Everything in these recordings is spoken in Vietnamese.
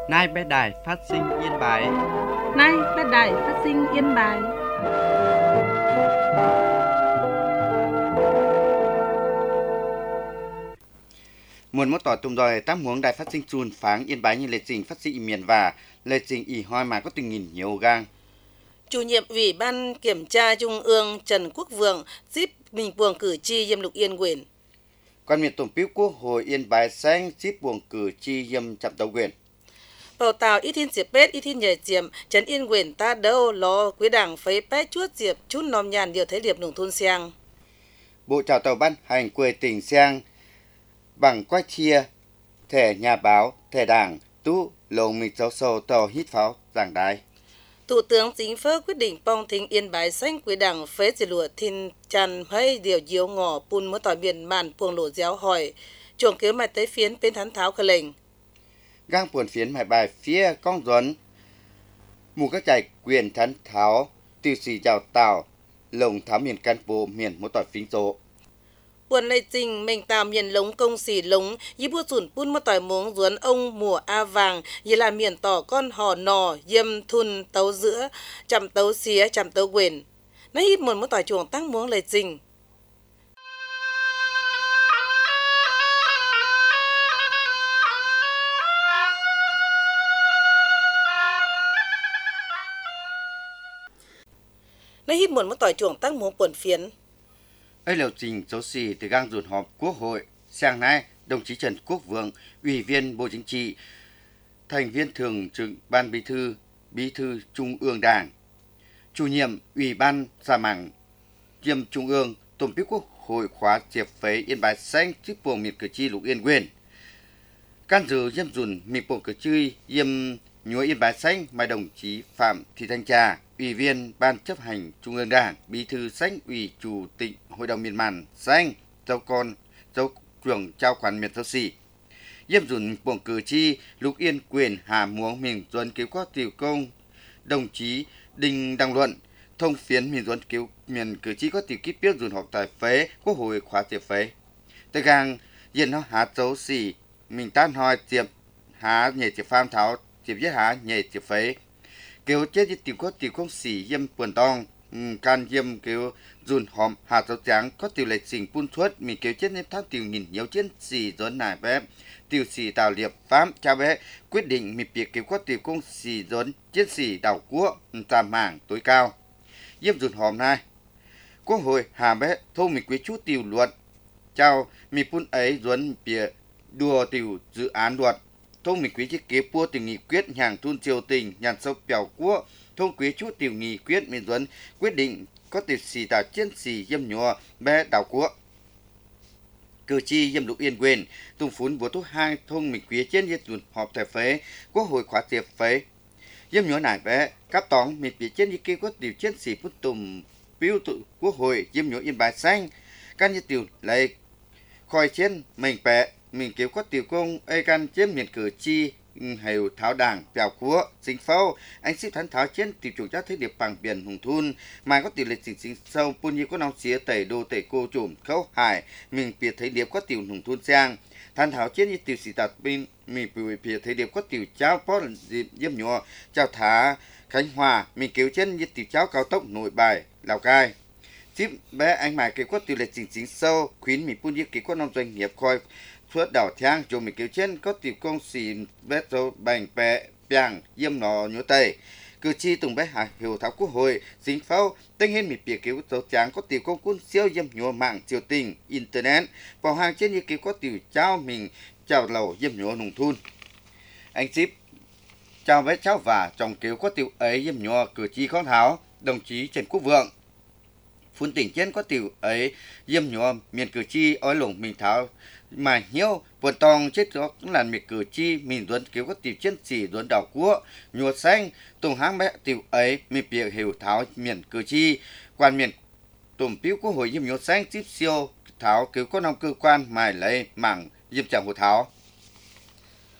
Nay bé đài phát sinh Yên Bái. Nay bé đài phát sinh Yên Bái. Muốn một tỏi tùm đòi tác muốn đài phát sinh chùn pháng Yên Bái như lệ trình phát sinh miền và lệ trình ỉ hoi mà có từng nghìn nhiều gang. Chủ nhiệm Ủy ban Kiểm tra Trung ương Trần Quốc Vượng giúp mình buồng cử tri Diêm Lục Yên quyền. Quan miền tổng biểu Quốc hội Yên Bái xanh giúp buồng cử tri Diêm chậm tàu quyền. Bảo tàu ít thiên diệp bết ít thiên nhờ diệm Trấn Yên quyền ta đâu lo quý đảng phấy bét chuốt diệp chút nòm nhàn điều thế điệp nông thôn Siang. Bộ trào tàu ban hành quê tỉnh Siang bằng quách chia thẻ nhà báo thẻ đảng tú lồng mịch dấu sâu tàu hít pháo giảng đài. Thủ tướng Chính phủ quyết định bong thính Yên Bái xanh quý đảng phế chỉ lụa thiên chăn hay điều diếu ngỏ pun mưa tỏi biển màn puồng lộ giáo hỏi chuồng kế mạch tới phiến bên thán tháo khờ lệnh. Gang buồn phiến mài bài phía con duấn mù các trại quyền thán tháo từ xì chào tàu lồng tháo miền can bộ miền một tỏi phính rộ. Buồn lây trình mình tạo miền lống công xỉ lống y bua sủn pun một tỏi muống duấn ông mùa a vàng y là miền tỏ con hò nò yêm thun tấu giữa chậm tấu xía chậm tấu quyền nó hít một tỏi chuồng tăng muống lây trình. Nó hít một tỏi chuồng tăng muống buồn phiến. Ấy liệu trình dấu xì từ gang ruột họp Quốc hội, sáng nay, đồng chí Trần Quốc Vượng, Ủy viên Bộ Chính trị, thành viên thường trực Ban Bí thư Trung ương Đảng, chủ nhiệm Ủy ban Xã Mảng Diêm Trung ương, tổng bí Quốc hội khóa diệp phế Yên Bái xanh trước buồng miền cử tri Lục Yên quyền. Can dự diêm dùn miền buồng cử tri diêm nhúa Yên Bái xanh mà đồng chí Phạm Thị Thanh Trà, Ủy viên Ban chấp hành Trung ương Đảng, Bí thư Xanh Ủy Chủ tịch Hội đồng miền màn xanh cháu trưởng trao khoản miền thâu xỉ. Diêm dùn buồng cử tri Lục Yên quyền Hà Muống miền Duân cứu có tiểu công đồng chí Đinh Đăng Luận thông phiến miền Duân cứu miền cử tri có tiểu kíp biết dùn họp tại phế Quốc hội khóa tiệp phế. Từ gang diện nó há dấu xỉ mình tan hoi tiệp há nhảy tiệp pham tháo tiệp giết há nhảy tiệp phế. Kêu chết với tiểu có tiểu công xỉ diêm buồn tong can diêm kêu dùn hòm hạt dấu trắng có tiểu lệch xình phun suốt mình kêu chết nên tháo tiểu nghìn nhiều chiến xỉ dốn nải bé tiểu xỉ tào liệp phám cha bé quyết định mình việc kêu có tiểu công xỉ dốn chiến xỉ đảo cua tam mảng tối cao diêm dùn hòm này Quốc hội hà bé thôi mình quý chú tiểu luật chào mình phun ấy dốn bìa đùa tiểu dự án luật thông mình quý thiết kế pua tiểu nghị quyết hàng thun triều tình nhàn sâu bèo cua thông quý chú tiểu nghị quyết miền duấn quyết định có tiểu xì tạo chiến xì diêm nhùa bé đảo cua cử tri Diêm Lục Yên quyền tung phún búa thuốc hai thông mình quý trên nhiệt dùn họp thể phế Quốc hội khóa tiệp phế diêm nhùa nải bé cáp tóng mình quý trên như kia có tiểu chiến xì phút tùm biểu tụ Quốc hội diêm nhùa Yên Bái xanh can như tiểu lấy khỏi trên mình bé mình kêu có tiểu công ai can trên miền cử tri hều tháo đảng bèo cúa sinh phâu anh xếp thắn tháo trên tiểu chủ giác thế điệp bằng biển hùng thun mà có tiểu lệ sinh sâu pun như có nòng xía tẩy đô tẩy cô trùm khâu hải mình biệt thấy điệp có tiểu hùng thun sang thắn tháo trên như tiểu sĩ tạt bên mình biệt thấy điệp có tiểu cháo có diêm nhọ cháo thá Khánh Hòa mình kêu trên như tiểu cháo cao tốc Nội Bài Lào Cai tiếp bé anh mày kêu có tiểu lệ sinh sâu khuyến mình pun như kêu có nòng doanh nghiệp coi suốt đảo thang cho mình kêu trên có tiểu công xì bé dấu bành bẹ bàng diêm nó nhớ tây cử tri tùng bé hà hiểu tháo Quốc hội dính phao tên hết mình bìa kêu dấu trắng có tiểu công quân siêu diêm nhớ mạng triều tình internet vào hàng trên như kêu có tiểu trao mình chào lầu diêm nhớ nông thôn anh ship chào bé cháu và chồng kêu có tiểu ấy diêm nhớ cử tri con tháo đồng chí Trần Quốc Vượng phun tỉnh trên có tiểu ấy diêm nhớ miền cử tri ói lủng mình tháo mà nhiều buồn tòng chết đó cũng là miệt cử tri mình duấn kéo có tiểu chân chỉ duấn đảo cua nhùa xanh tùng háng bé tiểu ấy mình việc hiểu tháo miền cử tri quan miền tùng phiếu Quốc hội diêm nhùa xanh tiếp siêu tháo kéo có năm cơ quan mài lấy mảng diêm chẳng hồ tháo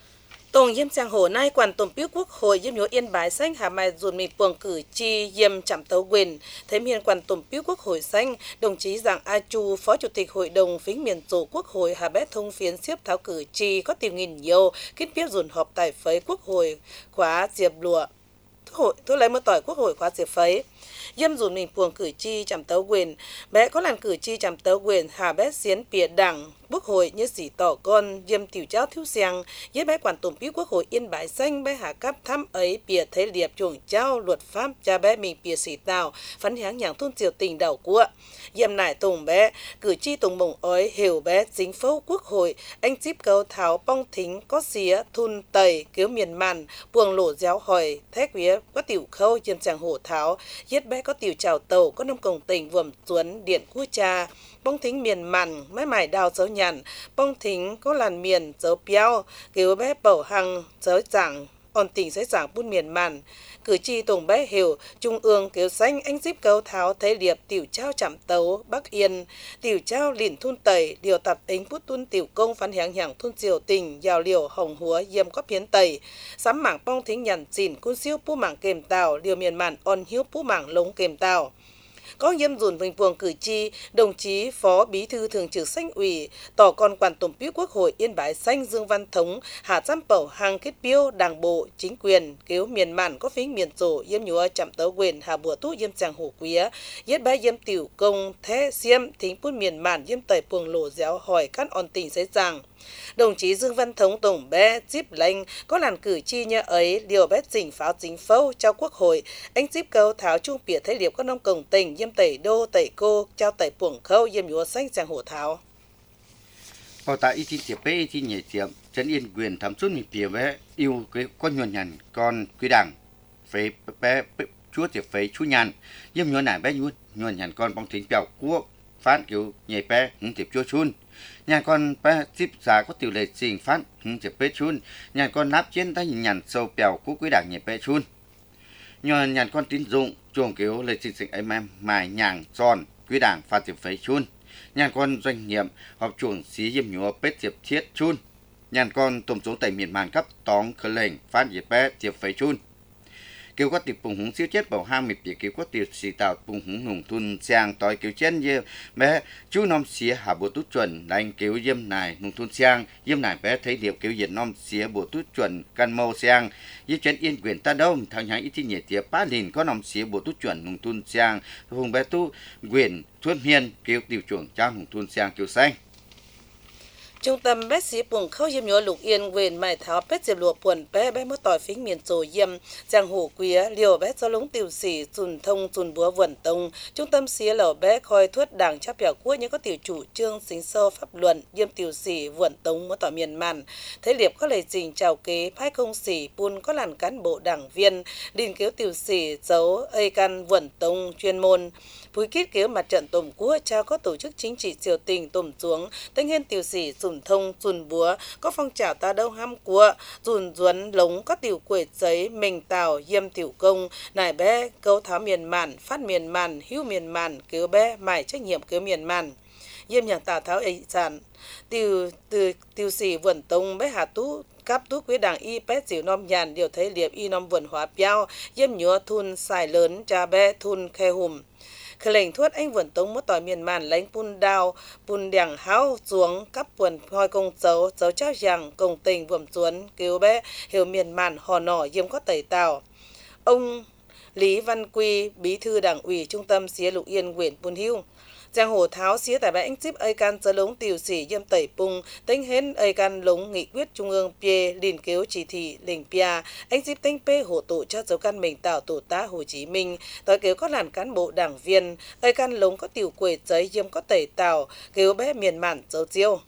Tổng yếm giang hồ nay quan tổng biểu quốc hội yếm nhớ yên bái xanh hà mai dồn mì buồng cử tri yếm chạm tấu quyền. Thế miền quan tổng biểu quốc hội xanh, đồng chí Giàng A Chu, phó chủ tịch hội đồng phính miền tổ quốc hội hà bé thông phiến xếp tháo cử tri có tìm nghìn nhiều kết biết dồn họp tại phấy quốc hội khóa diệp lụa. Thôi lấy một tỏi quốc hội khóa diệp phấy. Yếm dồn mình buồng cử tri chạm tấu quyền, bé có làm cử tri chạm tấu quyền hà bé xiến bìa đảng quốc hội như sĩ tỏ con yếm tiểu cháu thiếu xiang với bé quản tổng bí quốc hội yên bái xanh bé hạ cấp thăm ấy bìa thấy liệp chuồng cháu luật pháp cha bé mình bìa sĩ tàu phấn háng nhàng thôn triều tình đầu của yếm nải tùng bé cử tri tùng mộng ấy hiểu bé chính phố quốc hội anh chíp câu tháo bong thính có xía thun tẩy cứu miền màn buồng lỗ giáo hỏi thét vía có tiểu khâu yếm chàng hổ tháo yết bé có tiểu chào tàu có nông công tình vườm tuấn điện quốc cha bong thính miền màn mái mải đào dấu nhàn bong thính có làn miền dấu béo cứu bé bầu hằng dấu giảng on tình sẽ giảng buôn miền màn cử tri tổng bé hiểu trung ương cứu xanh anh díp câu tháo thấy liệp tiểu trao chạm tấu bắc yên tiểu trao lìn thun tẩy điều tập tính bút tuân tiểu công phán hạng hạng thun triều tình giàu liều hồng húa yêm có phiến tẩy sắm mảng bong thính nhằn chìn cun siêu pu mảng kềm tàu liều miền màn on hiếu pu mảng lống kềm tàu có yếm dùn vinh vuông cử tri, đồng chí Phó Bí thư Thường trực Xanh ủy, tỏ con quản tổng bí quốc hội Yên Bái Xanh Dương Văn Thống, hạ giam bầu hàng kết biêu đảng bộ, chính quyền, cứu miền màn có phính miền rổ, yếm nhúa chạm tấu quyền, hạ bùa tú yếm chàng hổ quý, yết bái yếm tiểu công, thế xiêm, thính bút miền màn yếm tẩy buồng lộ giáo hỏi các on tình sẽ rằng. Đồng chí Dương Văn Thống tổng bé díp lệnh có làn cử tri như ấy điều bé chỉnh pháo chính phâu cho quốc hội anh díp câu tháo trung bịa thấy liệp các nông công tình yêm tẩy đô tẩy cô trao tẩy buồng khâu yêm nhúa xanh chàng hổ tháo. Bảo tại y tin tiệp bé y tin nhảy tiệm trấn yên quyền thắm chút mình bìa bé yêu cái con nhuần nhằn con quý đảng phế bé chúa tiệp phế chú nhàn yêm nhuần nải bé nhuần nhằn con bóng thính bèo quốc phát kiểu nhảy bé hứng tiệp chúa chun nhà con bé tiếp giá có tiểu lệ trình phát hứng tiệp bé chun nhà con nắp trên tay nhằn sâu bèo của quý đảng nhảy bé chun nhuần nhằn con tín dụng chuồng kiểu lệ trình ấy mài nhàng giòn quý đảng phát tiệp phế chun nhà con doanh nghiệp họp chuồng xí yêm nhúa bết tiệp thiết chun nhà con tôm xuống tại miền màn cấp tóm khởi lệnh phát diệt bé tiệp phế chun kêu có tiệp bùng húng siêu chết bảo ham mịp để kêu có tiệp xì tạo bùng húng nùng thun sang tỏi kêu chen dê bé chú nom xía hạ bộ tút chuẩn đánh kêu yêm nải nùng thun sang yêm nải bé thấy điệp kêu diệt nom xía bộ tút chuẩn căn mâu sang yêm chen yên quyền ta đông thằng nhái ít nhẹ tiệp ba lìn có nom xía bộ tút chuẩn nùng thun sang hùng bé tu quyền thuận hiền kêu tiểu chuẩn trang nùng thun sang kêu xanh. Trung tâm bé sĩ buồng khâu yếm nhúa lục yên quyền mài tháo bé diệp lụa buồn bé bé mất tỏi phính miền rổ yếm giang hồ quý liều bé cho lống tiểu sĩ dùn thông dùn búa vẩn tông trung tâm xía lẩu bé khoi thuất đảng chấp biểu quốc như có tiểu chủ trương xính sơ pháp luận yếm tiểu sĩ vẩn tông mất tỏi miền màn thế liệp có lời trình chào kế phái công sĩ buôn có làn cán bộ đảng viên đình cứu tiểu sĩ dấu ây căn vẩn tông chuyên môn phúi kết kéo mặt trận tổng quốc trao có tổ chức chính trị triều tình tổm xuống thanh hiên tiểu sĩ dùn thông dùn búa có phong trào ta đâu ham của dùn duấn lống có tiểu quệt giấy mình tào yêm tiểu công nải bé câu tháo miền màn phát miền màn hữu miền màn cứu bé mải trách nhiệm cứu miền màn yêm nhàng tào tháo ấy sản tiểu sĩ vườn tông bé hà tú cấp tú quý đảng y bé chịu nom nhàn điều thấy liệp y nom vườn hóa piao yêm nhúa thun xài lớn cha bé thun khe hùm khởi lệnh thuất anh vườn tống mất tỏi miền màn lãnh pun đào pun đảng háo xuống cấp vườn hoi công dấu trao giang công tình vườn xuống cứu bé hiểu miền màn hò nỏ yếm có tẩy tàu ông Lý Văn Quy bí thư đảng ủy trung tâm xía lục yên huyện Pun Hiu giang hồ tháo xía tại bãi anh chip ây can giờ lống tiểu sĩ yêm tẩy pung tính hến ây can lống nghị quyết trung ương pê liền kéo chỉ thị lệnh pia anh chip tính pê hộ tổ cho dấu căn mình tạo tổ tá Hồ Chí Minh tới kéo có làn cán bộ đảng viên ây can lống có tiểu quệ giấy yêm có tẩy tàu kéo bé miền màn dấu chiêu.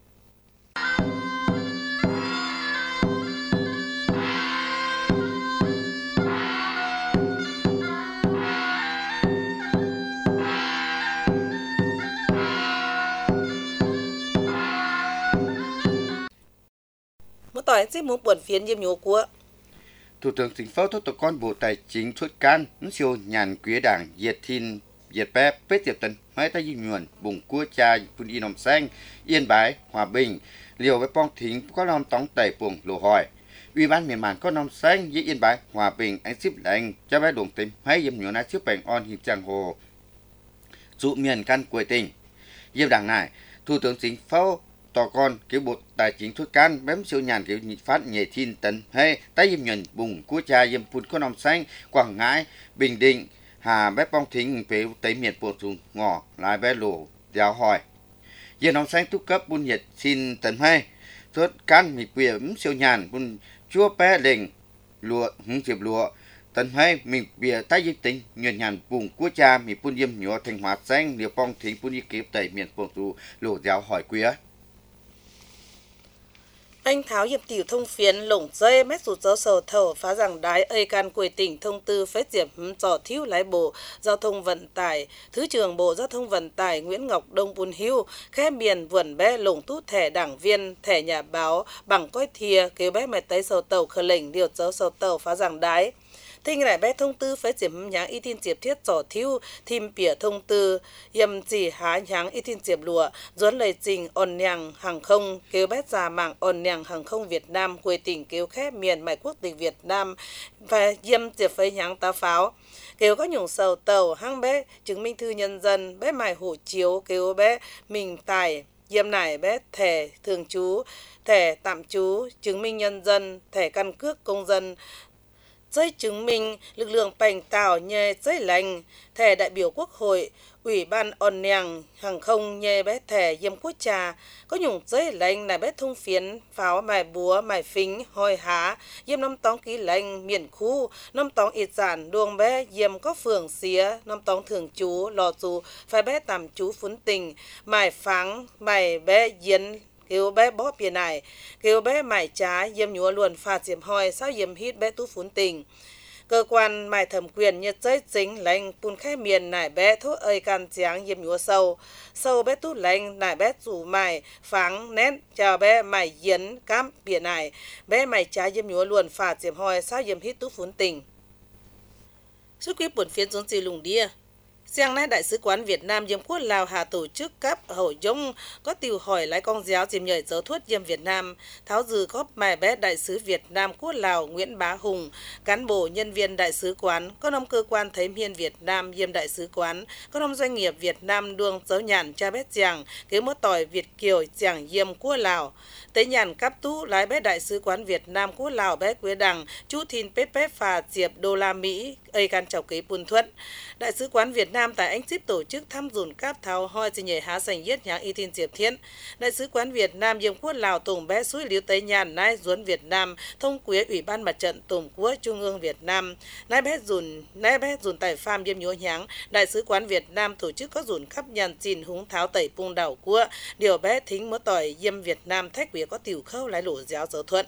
Tỏi xếp muốn buồn phiến yếm nhúa của Thủ tướng Chính phủ thúc tổ con Bộ Tài chính xuất can siêu nhàn quý đảng diệt thiên diệt bé bế diệt tần mấy tay yếm nhuần bùng cua cha phun y nòng xanh yên bái hòa bình liều với bong thính có lòng tóng tẩy buồng lộ hỏi Ủy ban miền Màn có nông xanh với Yên Bái hòa bình anh ship lệnh cho bé đồng tình hay dùm nhỏ nát ship bèn on hình chẳng hồ dụ miền căn quê tỉnh. Dịp đảng này, Thủ tướng Chính phủ tòa con kiểu bộ tài chính thuốc can bém siêu nhàn kiểu phát nhẹ thiên tấn hay tái dìm nhuận bùng của cha dìm phun có nông xanh Quảng Ngãi, Bình Định, Hà bếp bong thính về tây miền bộ dùng ngỏ lại bé lỗ giáo hỏi. Dìm nông xanh túc cấp buôn nhiệt xin tấn hay thuốc can mì bếm siêu nhàn buôn chúa bé lệnh lụa hứng diệp lụa tấn hay mình bìa tái dịp tính nhuận nhàn bùng của cha mì buôn dìm nhỏ thành hóa xanh liều bong thính buôn y kịp tây miền bộ dùng lỗ giáo hỏi quý. Anh Tháo hiệp tiểu thông phiến lủng dây mét rụt dấu sầu thầu phá rằng đái ơi can quầy tỉnh thông tư phết diệp trò thiếu lái bộ giao thông vận tải. Thứ trưởng Bộ Giao thông Vận tải Nguyễn Ngọc Đông Bùn Hưu khe miền vườn bé lủng tút thẻ đảng viên, thẻ nhà báo bằng coi thìa kêu bé mẹ tấy sầu tàu khờ lệnh điều dấu sầu tàu phá rằng đái. Thinh lại bé thông tư phế diệm nháng y tin diệp thiết trò thiếu thìm bỉa thông tư yầm chỉ há nháng y tin diệp lụa duấn lời trình ổn nhàng hàng không kêu bé già mạng ổn nhàng hàng không Việt Nam quê tỉnh kêu khép miền mại quốc tịch Việt Nam và yầm diệp phế nháng tá pháo kêu có nhung sầu tàu hang bé chứng minh thư nhân dân bé mài hộ chiếu kêu bé mình tài yêm nải bé thẻ thường trú thẻ tạm trú chứng minh nhân dân thẻ căn cước công dân giấy chứng minh lực lượng bành tạo nhờ giấy lành thẻ đại biểu quốc hội ủy ban ổn nhàng hàng không nhờ bé thẻ yếm quốc trà có nhung giấy lành là bé thông phiến pháo mài búa mài phính hoi há yếm năm tóng ký lành miền khu năm tóng ít giản đuông bé yếm có phường xía năm tóng thường trú lò dù phải bé tạm trú phún tình mài pháng mài bé yến kêu bé bó bìa này kêu bé mải trá yếm nhúa luồn phạt diệm hoi sao yếm hít bé tú phún tình cơ quan mải thẩm quyền như giấy chính lãnh bùn khai miền nải bé thuốc ơi can tráng yếm nhúa sâu bé tú lãnh nải bé rủ mải pháng nét chào bé mải yến cám bìa này bé mải trá yếm nhúa luồn phạt diệm hoi sao yếm hít tú phún tình sức quý buồn phiến xuống gì lùng đia. Sáng nay Đại sứ quán Việt Nam Diêm Quốc Lào Hà tổ chức cấp hậu dông có tiểu hỏi lái con giáo dìm nhảy dấu thuất Diêm Việt Nam, tháo dư góp mài bé Đại sứ Việt Nam Quốc Lào Nguyễn Bá Hùng, cán bộ nhân viên Đại sứ quán, có nông cơ quan thấy miên Việt Nam Diêm Đại sứ quán, có nông doanh nghiệp Việt Nam đuông dấu nhàn cha bé chàng, kế mốt tỏi Việt Kiều chàng Diêm Quốc Lào. Tế nhàn cắp tú lái bé Đại sứ quán Việt Nam Quốc Lào bé Quế Đằng, chú thìn pép phà diệp đô la Mỹ, ơi can chào kế bùn thuận. Đại sứ quán Việt Nam tại Anh Ship tổ chức thăm dùn cáp tháo hoi trên nhảy há sành yết nháng y tin diệp thiên. Đại sứ quán Việt Nam Diêm Quốc Lào tổng bé suối liếu tế nhàn nai duốn Việt Nam thông quế Ủy ban Mặt trận Tổng quốc Trung ương Việt Nam. Nai bé dùn tại farm Diêm nhúa nháng. Đại sứ quán Việt Nam tổ chức có dùn khắp nhàn chìn húng tháo tẩy pung đảo của điều bé thính mớ tỏi Diêm Việt Nam thách quế có tiểu khâu lái lỗ giáo dấu thuận.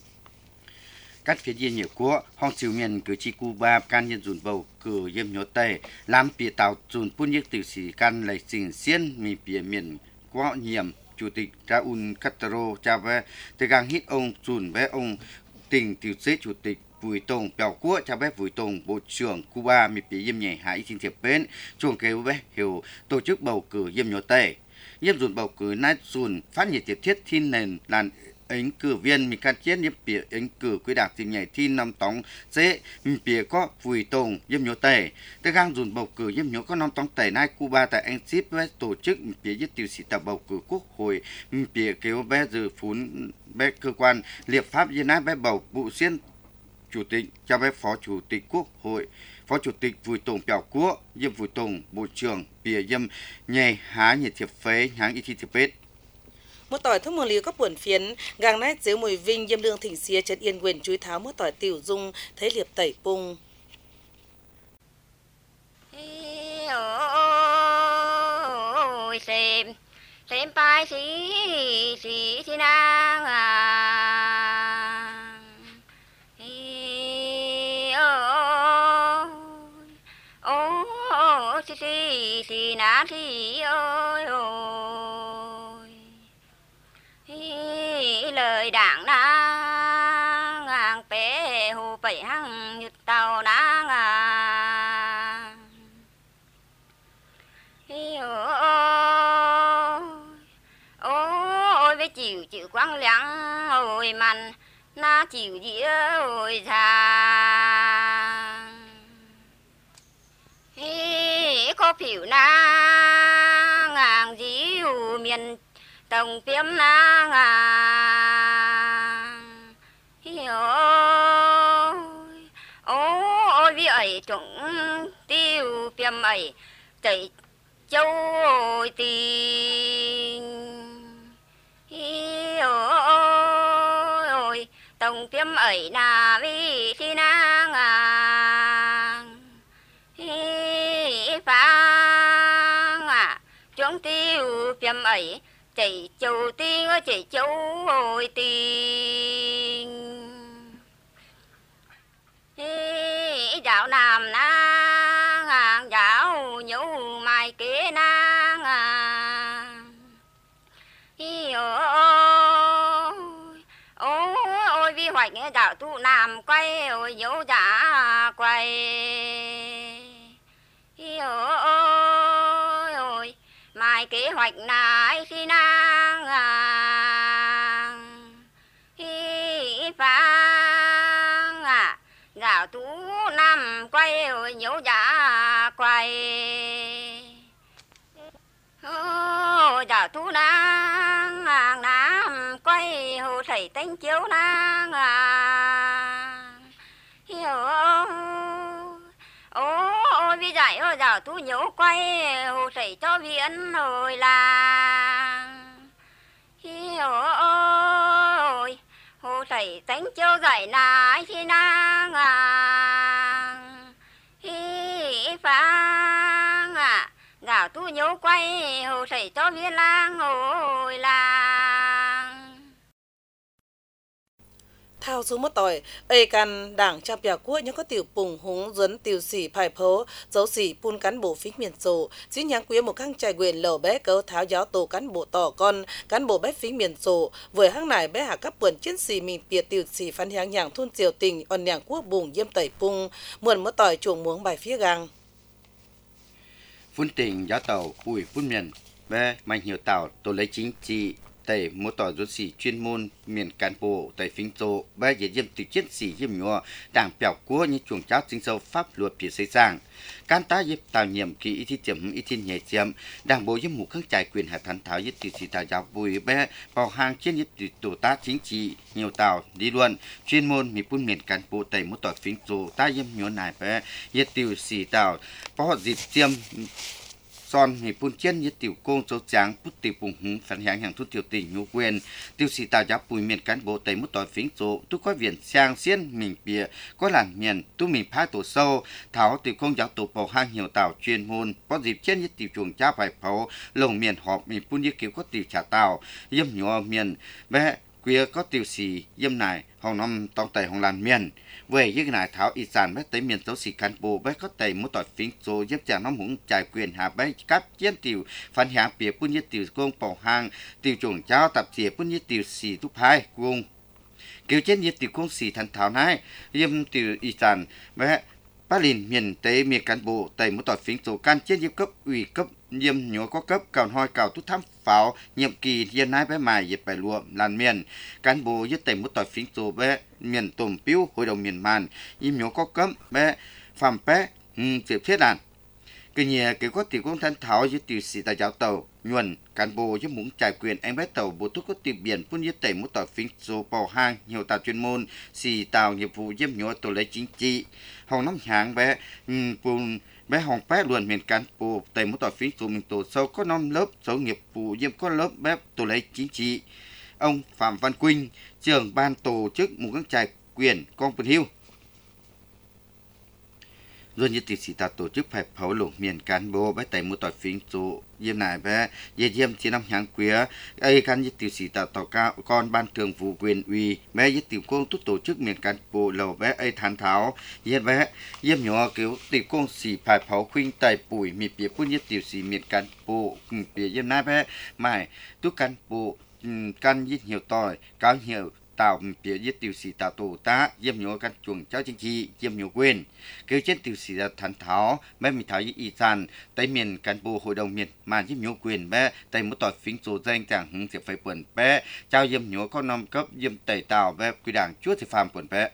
Các phía diện nhiều của hong siêu miền cử tri Cuba can nhân dùn bầu cử yếm nhớ tề làm bìa tạo dùn phun nhiệt tự sĩ can lấy trình xiên mì bìa miền quá nhiệm chủ tịch Raúl Castro Chávez từ gang hít ông dùn bé ông tình tiểu chế chủ tịch Bùi Tông bèo quốc cha bé Bùi Tông bộ trưởng Cuba mì bìa yếm nhảy hải xin thiệp bên chuồng kêu bé hiểu tổ chức bầu cử yếm nhớ tề yếm dùn bầu cử nát dùn phát nhiệt tiếp thiết thiên nền làn ứng cử viên mình can chết nhếp bìa ứng cử quý đảng tìm nhảy thi năm tóng dễ bìa có Bùi Tông yếm nhớ tề tới gang dùn bầu cử yếm nhớ có năm tóng tề nay Cuba tại Anh Ship với tổ chức bìa giết tiêu sĩ tập bầu cử quốc hội bìa kêu bé dự phún bé cơ quan liệp pháp việt nam bé bầu vụ xiên chủ tịch cho bé phó chủ tịch quốc hội phó chủ tịch Bùi Tông bèo quốc yếm Bùi Tông bộ trưởng bìa yếm nhảy há nhiệt thiệp phế háng y thi thiệp bết. Một tỏi thông mường liu các buồn phiến gang nét dưới mùi vinh yêm lương thỉnh xía trấn yên quyền chúi tháo một tỏi tiểu dung thấy liệp tẩy pung ôi xem pai xí nang ôi xí ná thì ôi lời đảng na ngang bé hồ bảy hăng nhật tàu na ôi với chịu quăng lắng ôi man na chịu dĩa ôi giang có phiểu na ngang dĩu miền tổng phiếm na ngang ôi vì ấy trống tiêu phiếm ấy chạy châu ôi tình ôi tổng phiếm ấy là vì khi na ngang phang trống tiêu phiếm ấy chạy châu tình ơi chạy châu ôi tình dạo nam na dạo nhấu mai kế na ôi vi hoạch dạo tu nam quay ôi nhấu giả quay ôi mai kế hoạch này khi nàng phang dạo tú nam quay ôi nhấu giả quay dạo tú nàng nam quay hồ thầy tánh chiếu nàng ôi vì giải ôi dạo tú nhấu quay hồ thầy cho viễn hồi làng ôi hồ thầy tánh chiếu giải nái khi nàng phang dạo tú nhấu quay hồ thầy cho viễn lang hồi làng thao số một tỏi ê can đảng chạp nhà quốc những có tiểu bùng húng dẫn tiểu sĩ phải phấu dấu sĩ pun cán bộ phí miền sổ diễn nhang quý một khang trải quyền lầu bé cấu tháo giáo tổ cán bộ tỏ con cán bộ bé phí miền sổ với hang này bé hạ các vườn chiến sĩ mình biệt tiểu sĩ phán hàng nhàng thôn triều tình on nhàng quốc bùng diêm tẩy pung muộn một tỏi chuồng muống bài phía gang phun tỉnh giáo tàu bùi phun miền bé mạnh nhiều tàu tổ lấy chính trị tại một tòa giáo sĩ chuyên môn miền cán bộ tại Vĩnh Châu ba địa điểm từ chiến sĩ diêm nhỏ đảng biểu của những chuồng cháu sinh sâu pháp luật phía xây sang can tá giúp tạo nhiệm kỳ ý thi tiệm ý thi nhẹ tiệm đảng bộ diêm mục các trải quyền hạ thán tháo giúp từ sĩ tạo giáo bùi bé vào hàng trên giúp từ tổ tá chính trị nhiều tàu lý luận chuyên môn miền buôn miền cán bộ tại một tòa Vĩnh Châu tá diêm nhỏ này bé giúp từ sĩ tạo có dịp tiêm son thì phun chiến như tiểu công châu trắng bút tiểu bùng hứng phản hàng hàng thu tiểu tỉnh nhu quyền tiêu sĩ tạo giáo bùi miền cán bộ tại một tòa Vĩnh Châu tu có viện sang xiên mình bìa có làn miền tu mình phá tổ sâu tháo tiểu công giáo tổ bầu hang nhiều tàu chuyên môn có dịp chiến như tiểu chuồng cha phải pháo lồng miền họp mình phun như kiểu có tiểu trả tàu yếm nhỏ miền bé queer có tiểu sĩ yếm này hồng năm tông tây hồng làn miền về những này tháo ý sản bé tới miền giáo sĩ cán bộ bé có tây một tòa Vĩnh Châu giúp chàng nó muốn trải quyền hạ bé cáp chiến tiểu phản hạ bìa phun như tiểu công bầu hang tiểu chuồng cha tập chỉ phun như tiểu sĩ thúc hai cung kiểu chiến như tiểu công sĩ thành tháo này yếm tiểu ý sản bé Ba Lìn miền Tây miền cán bộ tại một tòa Vĩnh Châu can chiến cấp ủy cấp nhiệm nhỏ có cấp cào hoi cào tút thăm pháo nhiệm kỳ hiện nay bé mài dịp bài lụa làn miền cán bộยึt tại một tòa Vĩnh Châu bé miền tôm piu hội đồng miền màn im nhỏ có cấp bé phạm bé tiếp thiết đàn cái nhà cái có tiểu công thanh tháo với tiểu sĩ tại giáo tàu nhuần cán bộ với muốn trải quyền anh bé tàu bộ túc có tiểu biển phun như tẩy một tàu Vĩnh Châu bò hang nhiều tàu chuyên môn xì tàu nghiệp vụ giúp nhỏ tổ lấy chính trị hồng nắm hàng bé phun bé hồng bé luôn miền cán bộ tẩy một tàu Vĩnh Châu mình tổ sâu có 5 lớp số nghiệp vụ giúp có lớp bé tổ lấy chính trị ông Phạm Văn Quynh trưởng ban tổ chức một các trải quyền con Vân Hiêu luôn như tiểu sĩ ta tổ chức phải pháo lục miền cán bộ bé tại một tòa Vĩnh Châu diêm này bé diêm chỉ năm hàng quía ai khăn như tiểu sĩ ta tàu cao con ban thường vụ quyền ủy bé như tiểu công tốt tổ chức miền cán bộ lầu bé ai thán tháo diêm bé diêm nhỏ kiểu tiểu công sĩ phải pháo khuynh tại bụi mì bìa phun như tiểu sĩ miền cán bộ bìa diêm này bé mày tu cán bộ can như nhiều tỏi cao nhiều tạo phía giết tiểu sĩ tạo tổ tá diêm nhớ căn chuồng cháu chính trị diêm nhớ quyền kêu trên tiểu sĩ thắn tháo bé mình tháo y sàn tây miền cán bộ hội đồng miền màn diêm nhớ quyền bé tây một tỏi phím số danh chẳng hứng sẽ phải quần bé trao diêm nhớ có năm cấp diêm tẩy tạo bé quy đảng chúa thì phàm quần bé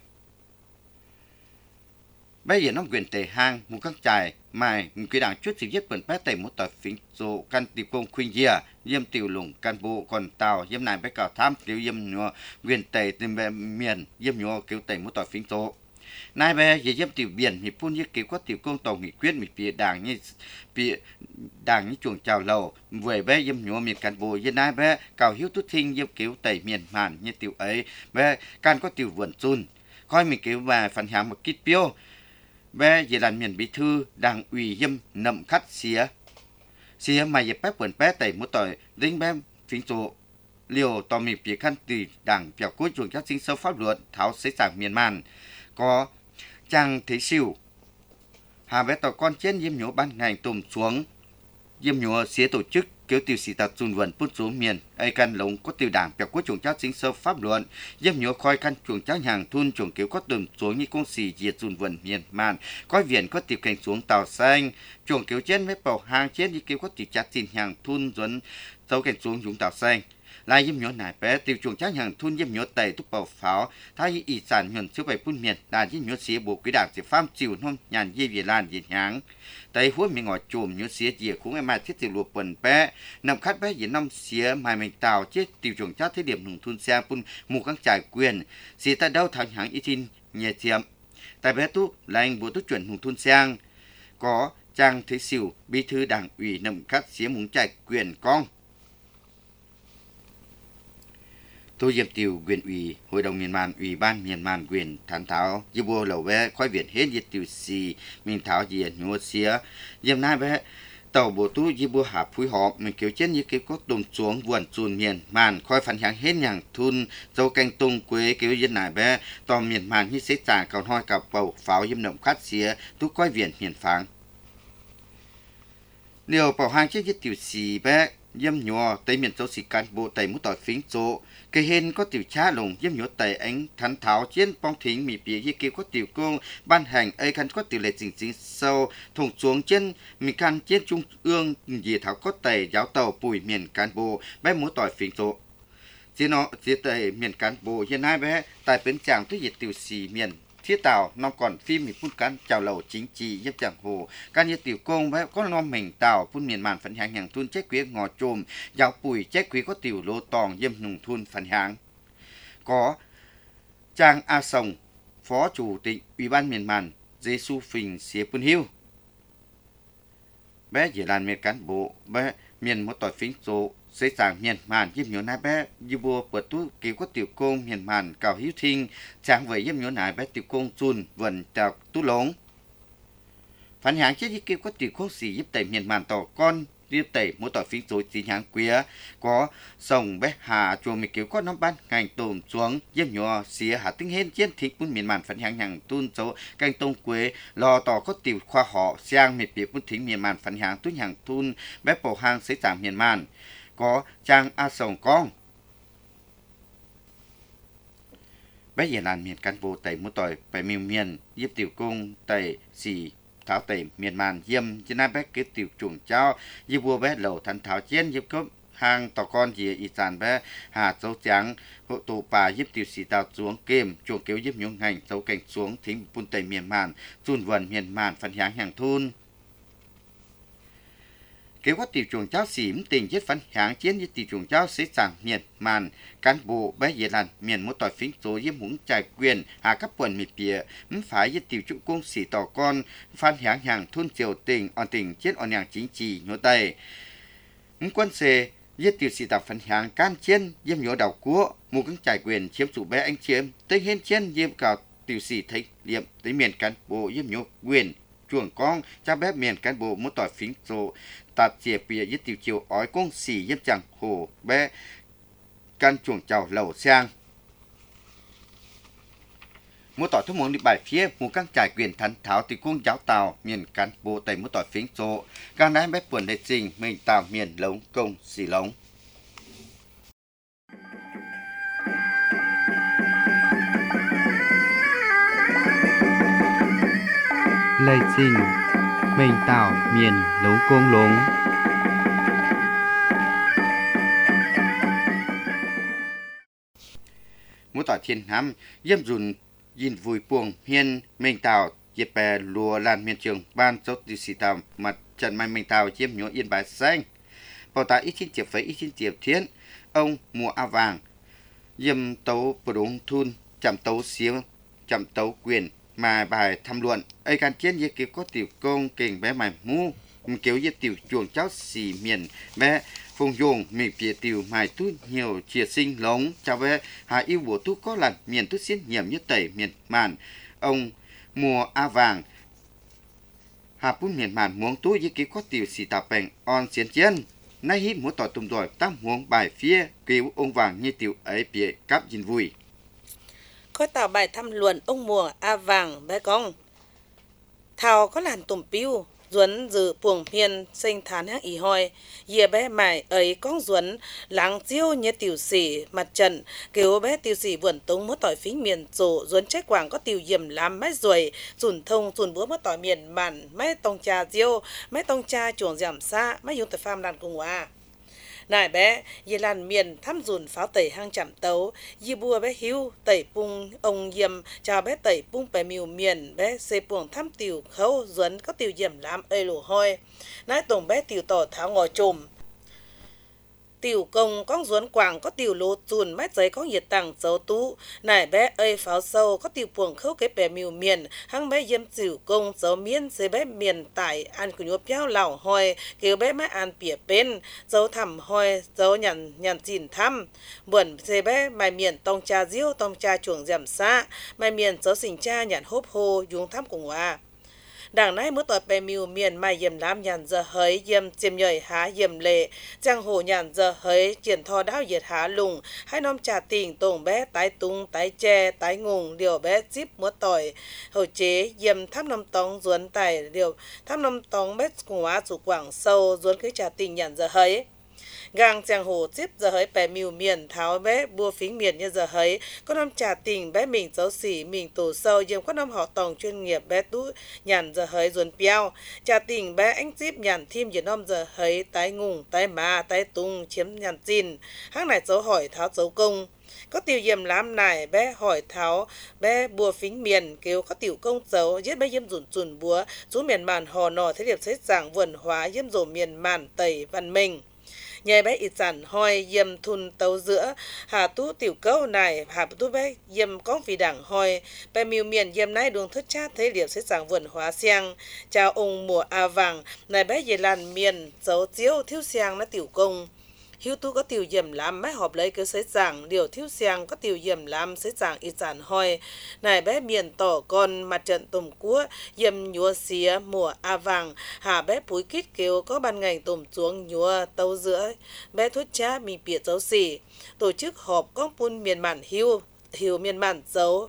bé giờ nó quyền tề hang một các trại mài quy đảng chút thì giết quần bé tẩy một tỏi phím số căn tiểu công khuyên dìa diêm tiểu lủng cán bộ còn tàu diêm này bé cào tham tiểu diêm nhớ quyền tề tìm bé miền diêm nhớ kêu tẩy một tỏi phím số nay bé giờ diêm tiểu biển thì phun như kêu có tiểu công tàu nghị quyết mình phía đảng như chuồng chào lầu về bé diêm nhớ miền cán bộ giờ nay bé cào hiếu tút thinh diêm kêu tẩy miền màn như tiểu ấy bé can có tiểu vườn chun coi mình kêu và phản hàng một kít piêu bé giờ làm miền bí thư đảng ủy diêm nậm khắt xía mà dẹp bếp quần bé tẩy một tỏi dính bé phím số liều tò mì phía khăn từ đảng biểu cuối chuồng các sinh sâu pháp luật tháo xế sảng miền màn có trang thế siêu hà bé tàu con trên diêm nhố ban ngành tùm xuống diêm nhố xía tổ chức kêu tiểu sĩ tập trung vườn phun xuống miền ai căn lống có tiểu đảng biểu cuối chuồng các sinh sâu pháp luật diêm nhố khoi căn chuồng các hàng thun chuồng kêu có tùm xuống như công sĩ diệt dùn vườn miền màn coi viện có tiểu cảnh xuống tàu xanh chuồng kêu trên mấy bầu hàng trên như kêu có tiểu chặt xin hàng thun dẫn dấu cảnh xuống chúng tàu xanh lại diêm nhớ nải bé tiêu chuồng chắc hàng thun diêm nhớ tẩy thúc bầu pháo thay ý sản nhuận siêu bảy phun miền đàn diêm nhớ xía bộ quý đảng sẽ pham chịu non nhàn dê về lan diệt nháng tây huống miệng ngõ chùm nhớ xía dìa cũng em mai thiết tiểu lụa quần bé nằm khát bé dì năm xía mai mình tàu chết tiêu chuồng chắc thế điểm hùng thun xe phun mù các trải quyền xía ta đâu thằng hàng ít tin nhẹ chiếm tại bé tú là anh bộ tú chuẩn hùng thun sang có trang thế xỉu bí thư đảng ủy nằm khát xía muốn trải quyền con tôi diêm tiểu quyền ủy hội đồng miền màn ủy ban miền màn quyền thán tháo diêm bùa lẩu bé khói viện hết diệt tiểu xì mình tháo diệt nhua xía diêm nay bé tàu bộ tu diêm bùa hạ phối họ mình kiểu trên như kiểu có tùng xuống vườn chuồn miền màn khói phản hàng hết nhàng thun dâu canh tung quế kiểu dân này bé tàu miền màn như xế trà còn hoi cặp bầu pháo diêm động khát xía tu khói viện miền pháng điều bảo hàng chết diệt tiểu xì bé diêm nhua tây miền châu xì cán bộ tây mút tỏi phím số cái hên có tiểu cha lồng diêm nhua tây ánh thắn tháo chiến bong thính mì bìa như kêu có tiểu công ban hành ấy khăn có tiểu lệ chính chính sâu thùng xuống trên mì can chiến trung ương gì tháo có tây giáo tàu bùi miền cán bộ bé mút tỏi phím số chỉ nó chỉ tây miền cán bộ hiện nay bé tại bến tràng tuyết diệt tiểu xì miền thiết tạo nó còn phim mình phun cán chào lầu chính trị giúp chẳng hồ can như tiểu công bé có nó mình tạo phun miền màn phấn hàng thun chết quý ngò trồm giáo bùi chết quý có tiểu lô tòng diêm nùng thun phấn hàng có trang A Sồng phó chủ tịch ủy ban miền màn Giêsu Phình xía phun hiu bé chỉ làm miền cán bộ bé miền một tỏi phím số xây sàng miền màn diêm nhớ nái bé như bùa bật tú kêu có tiểu công miền màn cào hiếu thinh trang với diêm nhớ nái bé tiểu công chun vần chào tú lống phản hàng chết như kêu có tiểu công xì giúp tẩy miền màn tỏ con giúp tẩy một tỏi phím số chính hàng quía có sông bé hà chùa mình kêu có năm ban ngành tồn xuống diêm nhớ xía hà tinh hên chiến thích muốn miền màn phản hàng hàng tuôn số canh tông quế lò tỏ có tiểu khoa họ sang miệt biệt muốn thính miền màn phản hàng tuôn hàng tuôn bé bầu hàng xây sàng miền màn có trang A Sồng con bé giờ làm miền cán bộ tẩy một tỏi phải miền giúp tiểu công tẩy xì tháo tẩy miền màn diêm cho nên bé cái tiểu chuồng cháu giúp vua bé lẩu thành tháo chiến giúp cấp hàng tỏ con gì ý sản bé hà dấu trắng hộ tụ bà giúp tiểu sĩ tạo xuống kềm chuồng kéo giúp nhung hành dấu cảnh xuống thính phun tẩy miền màn chun vần miền màn phần hàng hàng thun kế hoạch tiểu chuồng cháu xỉm tình giết phản kháng chiến với tiểu chuồng cháu sẽ sàng miền màn cán bộ bé dễ làn miền một tỏi phím số với muốn trải quyền hạ cấp quần mì bìa phải với tiểu trụ công sĩ tỏ con phản kháng hàng thôn triều tình on tình chiến on hàng chính trị nhớ tay quân xê với tiểu sĩ tạo phản kháng can chiến với nhớ đầu cúa một cái trải quyền chiếm chủ bé anh chiếm tới hiên chiến với cả tiểu sĩ thấy liệm tới miền cán bộ với nhớ quyền chuồng con cha bé miền cán bộ một tỏi phím số tạt chìa bìa với tiểu chiều ói công xì giúp chẳng hồ bé căn chuồng chào lẩu sang một tỏi thuốc muốn đi bài phía một các trải quyền thắn tháo từ cung giáo tàu miền cán bộ tây một tỏi phím số càng đái bé buồn đệ trình mình tàu miền lống công xì lống lây sinh mình tạo miền lống công lống mỗi tỏi thiên hám yếm dùn yin vui buông hiên mình tạo dịp bè lùa làn miền trường ban chốt đi xì tàu mặt trận mai mình tạo chiếm nhúa yên bái xanh bảo tại ít xin tiệp với ít xin tiệp thiên ông mùa a vàng yếm tấu bờ đống thun chạm tấu xiếng chạm tấu quyền mà bài tham luận ấy can chiến như kiểu có tiểu công kình bé mày mu kiểu như tiểu chuồng cháu xì miền bé phong dùng mình phía tiểu mài tu nhiều chia sinh lống chào bé hà yêu bùa tu có lần miền tu xin nhiệm như tẩy miền màn ông mùa a vàng hà pun miền màn muốn tu như kiểu có tiểu xì tà bèn on xiên chiến nay hít muốn tỏi tùng đòi tam huống bài phía kiểu ông vàng như tiểu ấy bịa cáp dinh vui khói tạo bài tham luận ông mùa a vàng bé con thảo có làn tùm piu duấn dự buồng miền sinh thán hang ý hoi dìa bé mải ấy con duấn láng chiêu như tiểu sĩ mặt trận kêu bé tiểu sĩ vườn tống mất tỏi phí miền rổ duấn trách quảng có tiểu diệm làm mái ruồi dùn thông dùn búa mất tỏi miền màn mái tông trà diêu mái tông trà chuồng giảm xa mái dùng tại pham đàn cùng hòa nài bé dì làn miền thăm dùn pháo tẩy hang chạm tấu dì bùa bé hiu tẩy pung ông yếm chào bé tẩy pung bé miu miền bé xê buồng thăm tiểu khâu duấn có tiểu diệm làm ơi lù hoi nái tổng bé tiểu tỏ tháo ngồi trùm tiểu công con duấn quảng có tiểu lô dùn mét giấy có nhiệt tàng dấu tú nải bé ơi pháo sâu có tiểu buồng khâu cái bé miu miền hăng bé yếm tiểu công dấu miên xê bé miền tải ăn của nhúa béo lẩu hoi kêu bé má ăn bỉa bên dấu thầm hoi dấu nhằn chìn thăm buồn xê bé mày miền tông cha diêu tông cha chuồng giảm xa mày miền dấu xình cha nhằn hốp hô dùng thăm cùng hòa đảng nay mỗi tỏi bè miu miền mai yếm làm nhàn giờ hới yếm chiêm nhời há yếm lệ giang hồ nhàn giờ hới triển thò đáo diệt há lùng hai nom trà tình tổng bé tái tung tái che tái ngùng điều bé zip mỗi tỏi hậu chế yếm thăm nom tóng duấn tài điều thăm nom tóng bé cùng hóa chủ quảng sâu duấn cái trà tình nhàn giờ hới gang giang hồ tiếp giờ hới bè miu miền tháo bé bua phính miền như giờ hới có năm trà tình bé mình dấu xỉ mình tổ sâu dường có năm họ tòng chuyên nghiệp bé tú nhàn giờ hới ruồn piao trà tình bé anh tiếp nhàn thêm giờ năm giờ hới tái ngùng tái ma tái tung chiếm nhàn chín hang này dấu hỏi tháo dấu công có tiểu diệm làm này bé hỏi tháo bé bùa phính miền kêu có tiểu công dấu giết bé yếm dùn búa chú miền màn hò nò thế điệp xếp giảng vườn hóa yếm rổ miền màn tẩy văn minh nhờ bé ít sản hoi yếm thun tấu giữa hà tú tiểu câu này hà tú bé yếm có vì đảng hoi bé miu miền yếm nay đường thất chát thấy điệp xếp giảng vườn hóa xiang chào ông mùa a vàng này bé về làn miền dấu chiếu thiếu xiang nó tiểu công hiếu tu có tiểu diệm làm máy họp lấy cái sấy giảng điều thiếu xiang có tiểu diệm làm sấy giảng ít sản hoi này bé miền tỏ con mặt trận tùm cúa yếm nhúa xía mùa a vàng hà bé phúi kít kêu có ban ngành tùm xuống nhúa tấu giữa bé thốt cha mình bịa dấu xỉ tổ chức họp con pun miền màn hiu miền màn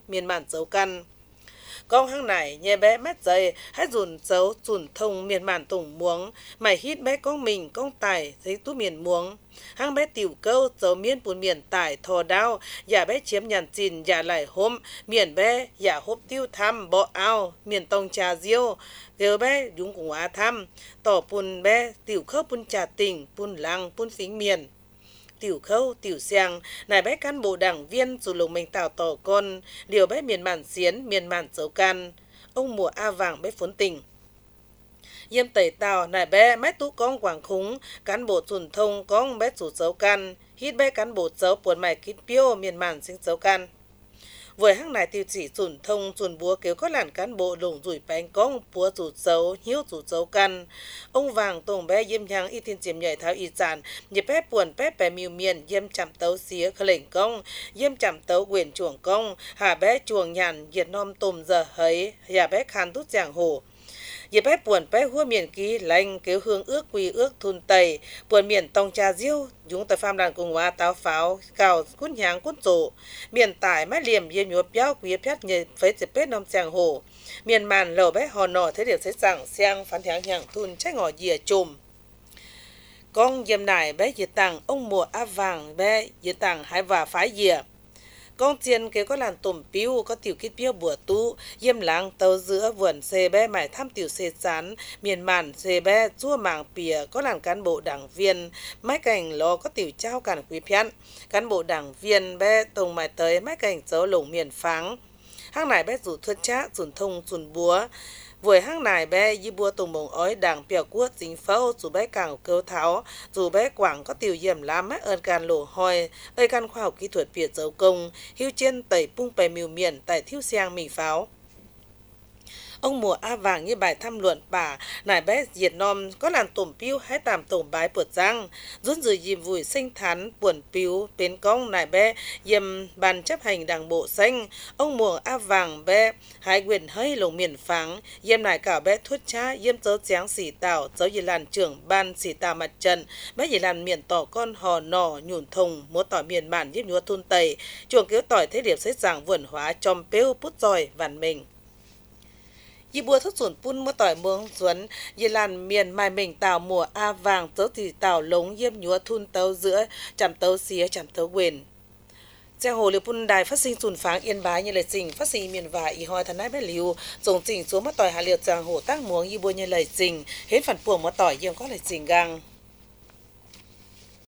dấu căn con hang này nhẹ bé mét dày hãy dùn dấu dùn thông miền màn tùng muống mày hít bé con mình con tài thấy tú miền muống hang bé tiểu câu dấu miền bùn miền tải thò đao giả bé chiếm nhàn chìn giả lại hôm miền bé giả hốp tiêu thăm bỏ ao miền tông trà diêu kêu bé đúng cùng á thăm tỏ bùn bé tiểu khớp bùn trà tình bùn lăng bùn phính miền tiểu khâu tiểu xiang này bé cán bộ đảng viên dù lùng mình tạo tỏ con điều bé miền màn xiến miền màn dấu can ông mùa a vàng bé phốn tình yếm tẩy tàu này bé mét tú con quảng khúng cán bộ truyền thông con bé chủ dấu can hít bé cán bộ dấu buồn mày kít piêu miền màn sinh dấu can với hang này tiêu chỉ truyền thông truyền búa kêu có làn cán bộ lùng rủi bánh con búa chủ dấu hiếu chủ dấu căn ông vàng tổng bé yếm nhang y thiên chiếm nhảy tháo y sản nhịp bé buồn bé miu miền yếm chạm tấu xía khởi lệnh công yếm chạm tấu quyền chuồng công hà bé chuồng nhàn nhiệt nom tùm giờ hấy hà bé khan tút giảng hồ dịp bé buồn bé hua miền ký lành kêu hương ước quỳ ước thun tây buồn miền tông trà diêu chúng tại pham đàn cùng hoa táo pháo cào cún nhang cún rổ miền tải mái liềm yếm nhúa béo quý phét nhờ phế dịp bé nom giang hồ miền màn lầu bé hò nọ thế điều thấy rằng xiang phán thắng nhàng thun trách ngỏ dìa chùm con yếm nải bé dìa tàng ông mùa a vàng bé dìa tàng hai và phái dìa công chiên kế có làn tổm piu có tiểu kít piu bùa tú yêm láng tàu giữa vườn xe bé mải thăm tiểu xe chán miền màn xe bé chua màng pìa có làn cán bộ đảng viên mái cảnh lo có tiểu trao cản quý phián cán bộ đảng viên bé tông mải tới mái cảnh dấu lồng miền pháng hang này bé rủ thuyết chát rủn thông rủn búa với hang này bé y bùa tùng bồng ói đảng bèo quốc chính phẫu dù bé càng cơ tháo dù bé quảng có tiểu hiểm lá mát ơn can lộ hoi ơi can khoa học kỹ thuật việt dấu công hưu trên tẩy pung bè miêu miền tại thiêu xiang mì pháo ông mùa A Vàng như bài tham luận bà nải bé Việt Nam có làn tổm piu hay tàm tổm bái bột răng rút dự dìm vùi sinh thán buồn piu bến công nải bé dìm ban chấp hành đảng bộ xanh ông mùa A Vàng bé hai quyền hơi lồng miền pháng dìm nải cả bé thuất cha dìm dấu tráng xỉ tạo dấu dì làn trưởng ban xỉ tạo mặt trận bé dì làn miền tỏ con hò nò nhùn thùng múa tỏi miền bản dìm nhúa thun tẩy chuồng cứu tỏi thế điệp xếp giảng vườn hóa chom piu pút giỏi vằn mình y bùa thất sủn pun mưa tỏi mương xuân y làn miền mai mình tàu mùa A Vàng tớ thì tàu lống yêm nhúa thun tấu giữa chạm tấu xía chạm tấu quyền Giang hồ liều pun đài phát sinh sùn pháng yên bái như lời trình phát sinh miền vải y hoi thần nái bé liu dùng trình xuống mưa tỏi hà liều giang hồ tác muống y bùa như lời trình hết phản puồng mưa tỏi yêm có lời trình gang